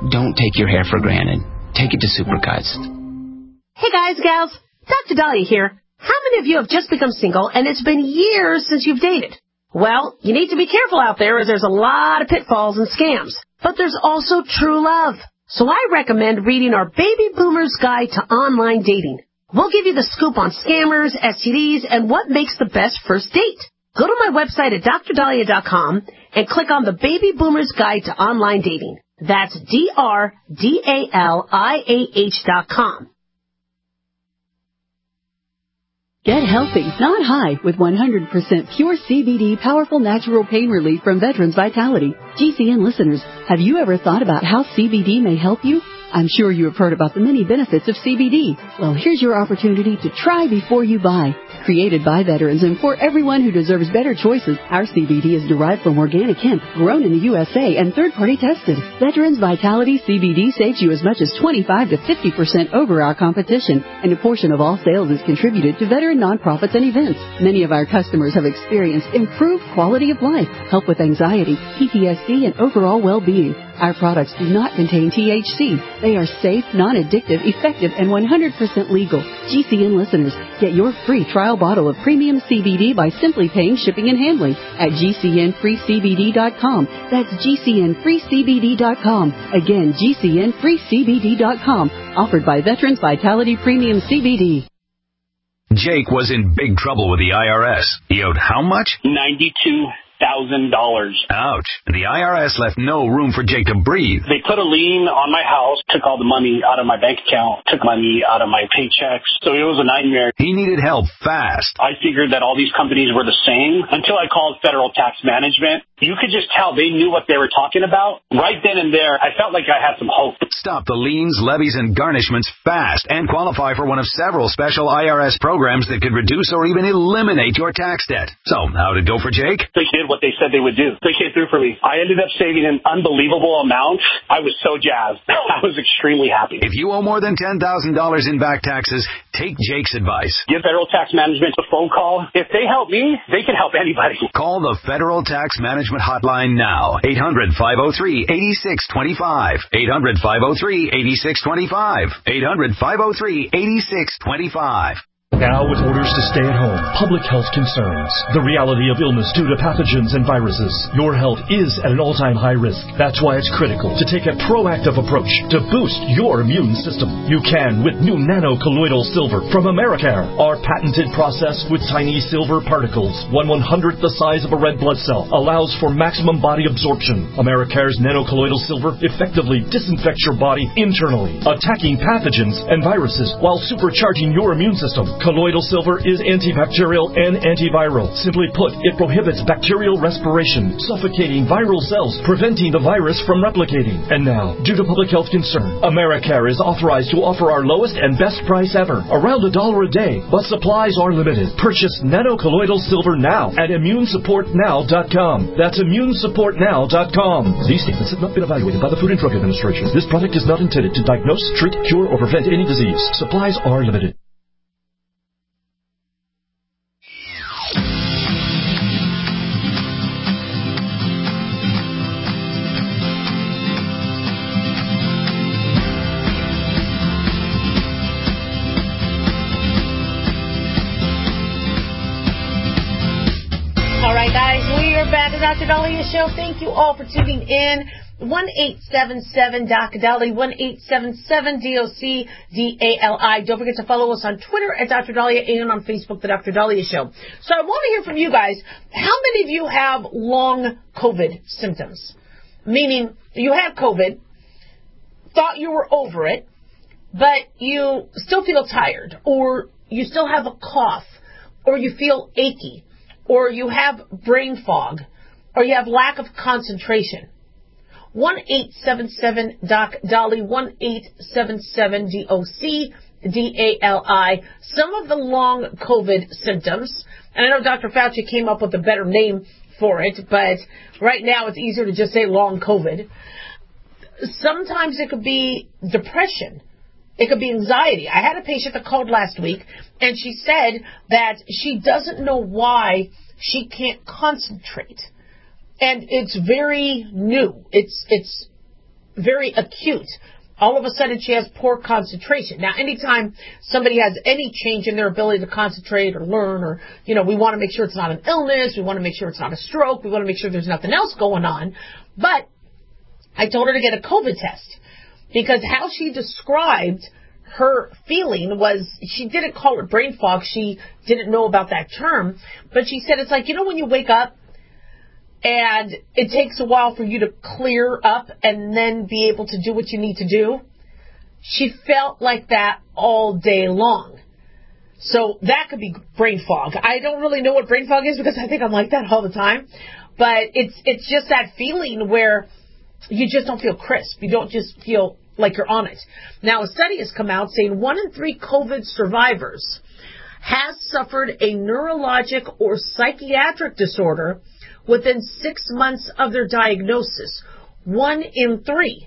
Don't take your hair for granted. Take it to Supercuts.
Hey guys, gals, Doctor Dahlia here. How many of you have just become single and it's been years since you've dated? Well, you need to be careful out there as there's a lot of pitfalls and scams. But there's also true love. So I recommend reading our Baby Boomer's Guide to Online Dating. We'll give you the scoop on scammers, S T Ds, and what makes the best first date. Go to my website at dr dahlia dot com and click on the Baby Boomer's Guide to Online Dating. That's D R D A L I A H dot com.
Get healthy, not high, with one hundred percent pure C B D powerful natural pain relief from Veterans Vitality. G C N listeners, have you ever thought about how C B D may help you? I'm sure you have heard about the many benefits of C B D. Well, here's your opportunity to try before you buy. Created by veterans and for everyone who deserves better choices, our C B D is derived from organic hemp, grown in the U S A and third-party tested. Veterans Vitality C B D saves you as much as twenty-five to fifty percent over our competition, and a portion of all sales is contributed to veteran nonprofits and events. Many of our customers have experienced improved quality of life, help with anxiety, P T S D, and overall well-being. Our products do not contain T H C. They are safe, non-addictive, effective, and one hundred percent legal. G C N listeners, get your free trial bottle of premium C B D by simply paying shipping and handling at G C N free C B D dot com. That's G C N free C B D dot com. Again, G C N free C B D dot com. Offered by Veterans Vitality Premium C B D.
Jake was in big trouble with the I R S. He owed how much?
ninety-two thousand dollars.
Ouch. The I R S left no room for Jake to breathe.
They put a lien on my house, took all the money out of my bank account, took money out of my paychecks. So it was a nightmare.
He needed help fast.
I figured that all these companies were the same until I called Federal Tax Management. You could just tell they knew what they were talking about. Right then and there, I felt like I had some hope.
Stop the liens, levies, and garnishments fast and qualify for one of several special I R S programs that could reduce or even eliminate your tax debt. So, how'd it go for Jake?
They did what they said they would do. They came through for me. I ended up saving an unbelievable amount. I was so jazzed. I was extremely happy.
If you owe more than ten thousand dollars in back taxes, take Jake's advice.
Give Federal Tax Management a phone call. If they help me, they can help anybody.
Call the Federal Tax Management Hotline now. eight hundred, five oh three, eight six two five. eight hundred, five oh three, eight six two five. eight hundred, five oh three, eight six two five.
Now with orders to stay at home, public health concerns, the reality of illness due to pathogens and viruses. Your health is at an all-time high risk. That's why it's critical to take a proactive approach to boost your immune system. You can with new nano-colloidal silver from Americare. Our patented process with tiny silver particles, one one-hundredth the size of a red blood cell, allows for maximum body absorption. Americare's nano-colloidal silver effectively disinfects your body internally, attacking pathogens and viruses while supercharging your immune system. Colloidal silver is antibacterial and antiviral. Simply put, it prohibits bacterial respiration, suffocating viral cells, preventing the virus from replicating. And now, due to public health concern, Americare is authorized to offer our lowest and best price ever, around a dollar a day, but supplies are limited. Purchase nano-colloidal silver now at immune support now dot com. That's immune support now dot com. These statements have not been evaluated by the Food and Drug Administration. This product is not intended to diagnose, treat, cure, or prevent any disease. Supplies are limited.
Doctor Dahlia Show. Thank you all for tuning in. one eight seven seven D O C D A L I, one eight seven seven D O C D A L I. Don't forget to follow us on Twitter at Doctor Dahlia and on Facebook, The Doctor Dahlia Show. So I want to hear from you guys. How many of you have long COVID symptoms? Meaning you had COVID, thought you were over it, but you still feel tired, or you still have a cough, or you feel achy, or you have brain fog, or you have lack of concentration. one eight seven seven D O C D A L I, one eight seven seven D O C D A L I. Some of the long COVID symptoms, and I know Doctor Fauci came up with a better name for it, but right now it's easier to just say long COVID. Sometimes it could be depression. It could be anxiety. I had a patient that called last week, and she said that she doesn't know why she can't concentrate. And it's very new. It's it's very acute. All of a sudden, she has poor concentration. Now, anytime somebody has any change in their ability to concentrate or learn, or, you know, we want to make sure it's not an illness, we want to make sure it's not a stroke, we want to make sure there's nothing else going on. But I told her to get a COVID test, because how she described her feeling was, she didn't call it brain fog, she didn't know about that term, but she said it's like, you know, when you wake up and it takes a while for you to clear up and then be able to do what you need to do. She felt like that all day long. So that could be brain fog. I don't really know what brain fog is, because I think I'm like that all the time. But it's it's just that feeling where you just don't feel crisp. You don't just feel like you're on it. Now, a study has come out saying one in three COVID survivors has suffered a neurologic or psychiatric disorder within six months of their diagnosis. One in three.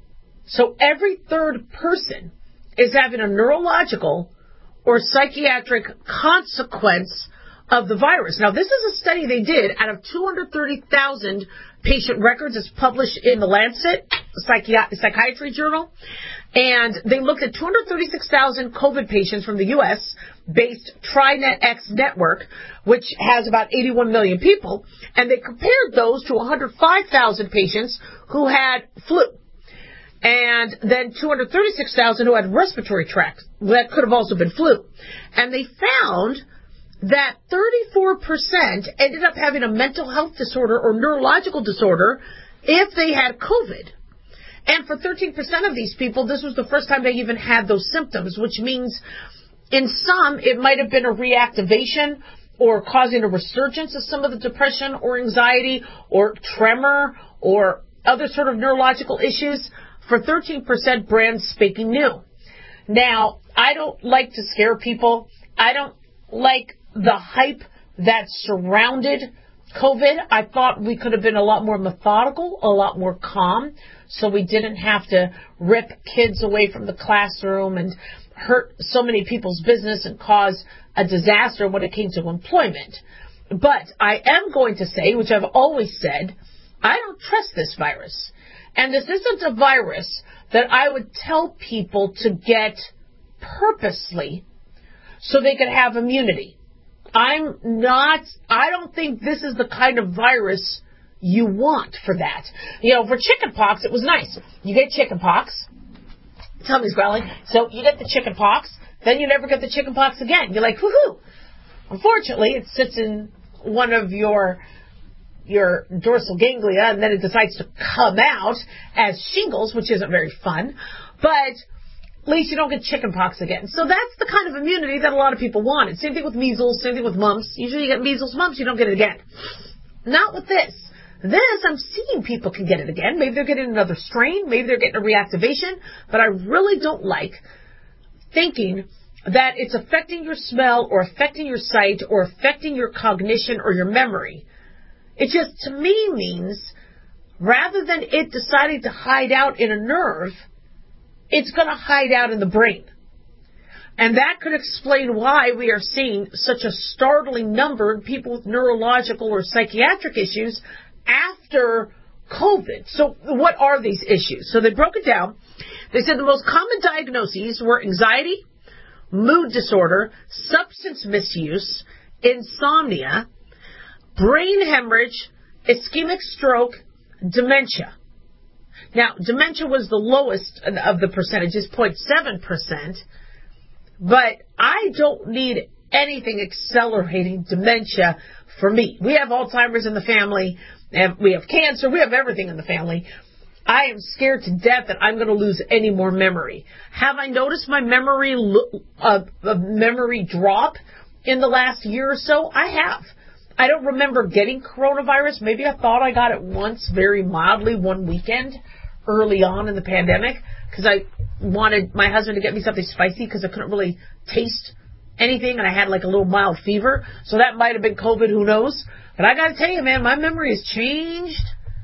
So every third person is having a neurological or psychiatric consequence of the virus. Now, this is a study they did out of two hundred thirty thousand patient records. It's published in the Lancet Psychi- Psychiatry Journal. And they looked at two hundred thirty-six thousand COVID patients from the U S-based TriNetX network, which has about eighty-one million people. And they compared those to one hundred five thousand patients who had flu. And then two hundred thirty-six thousand who had respiratory tract. That could have also been flu. And they found that thirty-four percent ended up having a mental health disorder or neurological disorder if they had COVID. And for thirteen percent of these people, this was the first time they even had those symptoms, which means in some, it might have been a reactivation or causing a resurgence of some of the depression or anxiety or tremor or other sort of neurological issues. For thirteen percent, brand spanking new. Now, I don't like to scare people. I don't like the hype that surrounded COVID. I thought we could have been a lot more methodical, a lot more calm, so we didn't have to rip kids away from the classroom and hurt so many people's business and cause a disaster when it came to employment. But I am going to say, which I've always said, I don't trust this virus. And this isn't a virus that I would tell people to get purposely so they could have immunity. I'm not, I don't think this is the kind of virus you want for that. You know, for chickenpox, it was nice. You get chickenpox, tummy's growling, so you get the chickenpox, then you never get the chickenpox again. You're like, woohoo! Unfortunately, it sits in one of your your dorsal ganglia, and then it decides to come out as shingles, which isn't very fun. But at least you don't get chickenpox again. So that's the kind of immunity that a lot of people wanted. Same thing with measles, same thing with mumps. Usually you get measles, mumps, you don't get it again. Not with this. This, I'm seeing people can get it again. Maybe they're getting another strain. Maybe they're getting a reactivation. But I really don't like thinking that it's affecting your smell or affecting your sight or affecting your cognition or your memory. It just, to me, means rather than it deciding to hide out in a nerve, it's going to hide out in the brain. And that could explain why we are seeing such a startling number of people with neurological or psychiatric issues after COVID. So what are these issues? So they broke it down. They said the most common diagnoses were anxiety, mood disorder, substance misuse, insomnia, brain hemorrhage, ischemic stroke, dementia. Now, dementia was the lowest of the percentages, zero point seven percent, but I don't need anything accelerating dementia for me. We have Alzheimer's in the family, and we have cancer, we have everything in the family. I am scared to death that I'm going to lose any more memory. Have I noticed my memory uh, memory drop in the last year or so? I have. I don't remember getting coronavirus. Maybe I thought I got it once very mildly one weekend early on in the pandemic because I wanted my husband to get me something spicy because I couldn't really taste anything and I had like a little mild fever. So that might have been COVID, who knows? But I got to tell you, man, my memory has changed.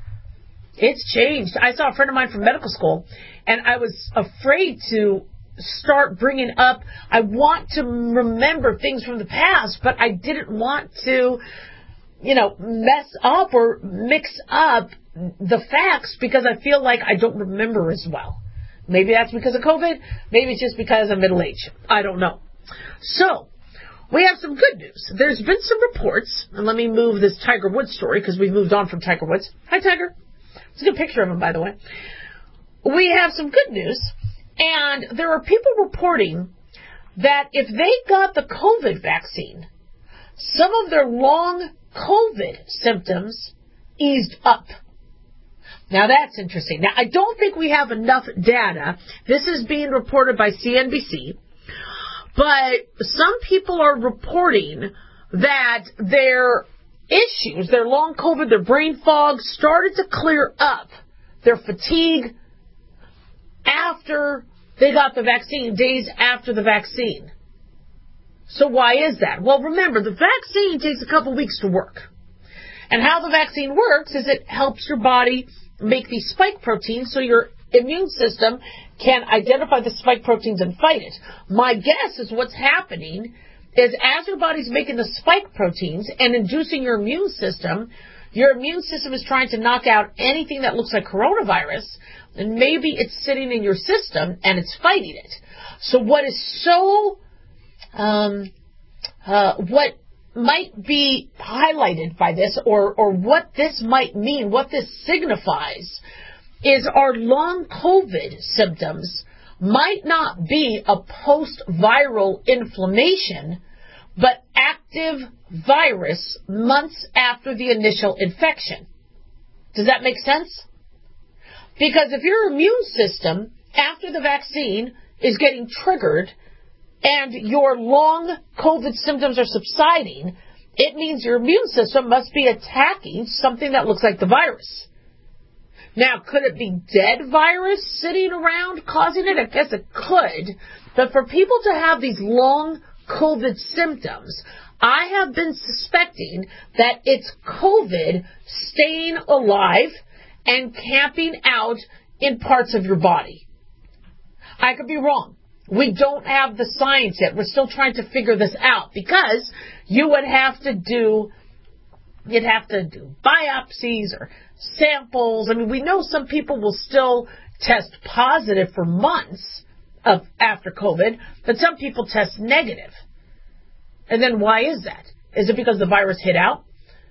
It's changed. I saw a friend of mine from medical school and I was afraid to start bringing up, I want to remember things from the past, but I didn't want to, you know, mess up or mix up the facts because I feel like I don't remember as well. Maybe that's because of COVID. Maybe it's just because of middle age. I don't know. So, we have some good news. There's been some reports, and let me move this Tiger Woods story because we've moved on from Tiger Woods. Hi, Tiger. It's a good picture of him, by the way. We have some good news, and there are people reporting that if they got the COVID vaccine, some of their long COVID symptoms eased up. Now, that's interesting. Now, I don't think we have enough data. This is being reported by C N B C. But some people are reporting that their issues, their long COVID, their brain fog, started to clear up, their fatigue, after they got the vaccine, days after the vaccine. So why is that? Well, remember, the vaccine takes a couple weeks to work. And how the vaccine works is it helps your body make these spike proteins so your immune system can identify the spike proteins and fight it. My guess is what's happening is as your body's making the spike proteins and inducing your immune system, your immune system is trying to knock out anything that looks like coronavirus, and maybe it's sitting in your system and it's fighting it. So what is so, um, uh, what might be highlighted by this, or, or what this might mean, what this signifies, is our long COVID symptoms might not be a post-viral inflammation, but active virus months after the initial infection. Does that make sense? Because if your immune system, after the vaccine, is getting triggered and your long COVID symptoms are subsiding, it means your immune system must be attacking something that looks like the virus. Now, could it be dead virus sitting around causing it? I guess it could. But for people to have these long COVID symptoms, I have been suspecting that it's COVID staying alive and camping out in parts of your body. I could be wrong. We don't have the science yet. We're still trying to figure this out because you would have to do, you'd have to do biopsies or samples. I mean, we know some people will still test positive for months of after COVID, but some people test negative. And then why is that? Is it because the virus hid out?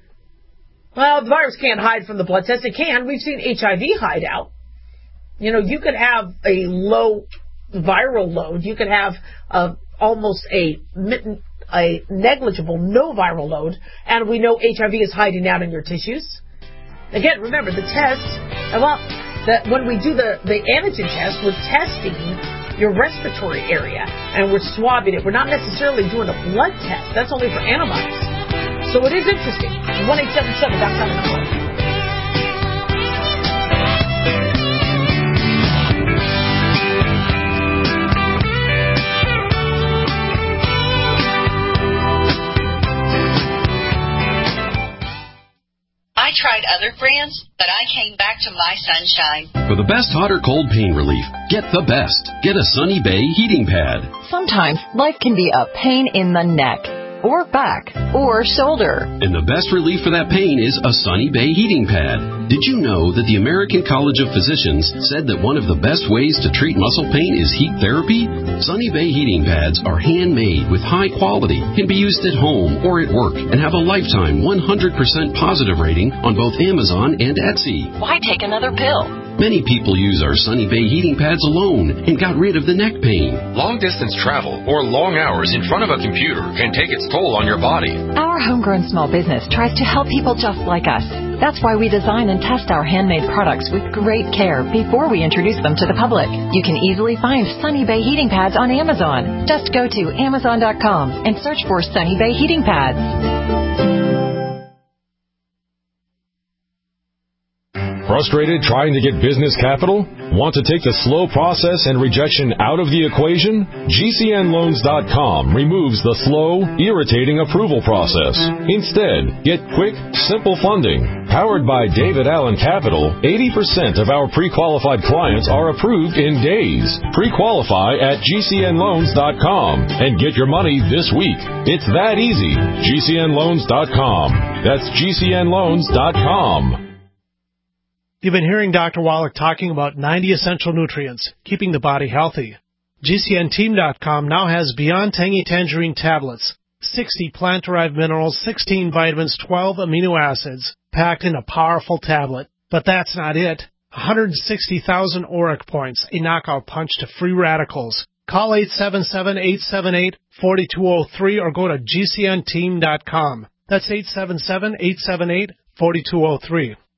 Well, the virus can't hide from the blood test. It can. We've seen H I V hide out. You know, you could have a low viral load. You could have a, almost a, a negligible no viral load, and we know H I V is hiding out in your tissues. Again, remember, the test, well, that when we do the, the antigen test, we're testing your respiratory area, and we're swabbing it. We're not necessarily doing a blood test. That's only for antibodies. So it is interesting. one eight seven seven dot com number.
I tried other brands, but I came back to My Sunshine.
For the best hot or cold pain relief, get the best. Get a Sunny Bay heating pad.
Sometimes life can be a pain in the neck, or back, or shoulder.
And the best relief for that pain is a Sunny Bay heating pad. Did you know that the American College of Physicians said that one of the best ways to treat muscle pain is heat therapy? Sunny Bay heating pads are handmade with high quality, can be used at home or at work, and have a lifetime one hundred percent positive rating on both Amazon and Etsy.
Why take another pill?
Many people use our Sunny Bay heating pads alone and got rid of the neck pain.
Long-distance travel or long hours in front of a computer can take its toll on your body.
Our homegrown small business tries to help people just like us. That's why we design and test our handmade products with great care before we introduce them to the public. You can easily find Sunny Bay heating pads on Amazon. Just go to amazon dot com and search for Sunny Bay heating pads.
Frustrated trying to get business capital? Want to take the slow process and rejection out of the equation? G C N loans dot com removes the slow, irritating approval process. Instead, get quick, simple funding. Powered by David Allen Capital, eighty percent of our pre-qualified clients are approved in days. Pre-qualify at G C N loans dot com and get your money this week. It's that easy. G C N loans dot com. That's G C N loans dot com.
You've been hearing Doctor Wallach talking about ninety essential nutrients, keeping the body healthy. G C N team dot com now has Beyond Tangy Tangerine tablets, sixty plant-derived minerals, sixteen vitamins, twelve amino acids, packed in a powerful tablet. But that's not it. one hundred sixty thousand auric points, a knockout punch to free radicals. Call eight seven seven, eight seven eight, four two zero three or go to G C N team dot com. That's eight seven seven, eight seven eight, four two zero three.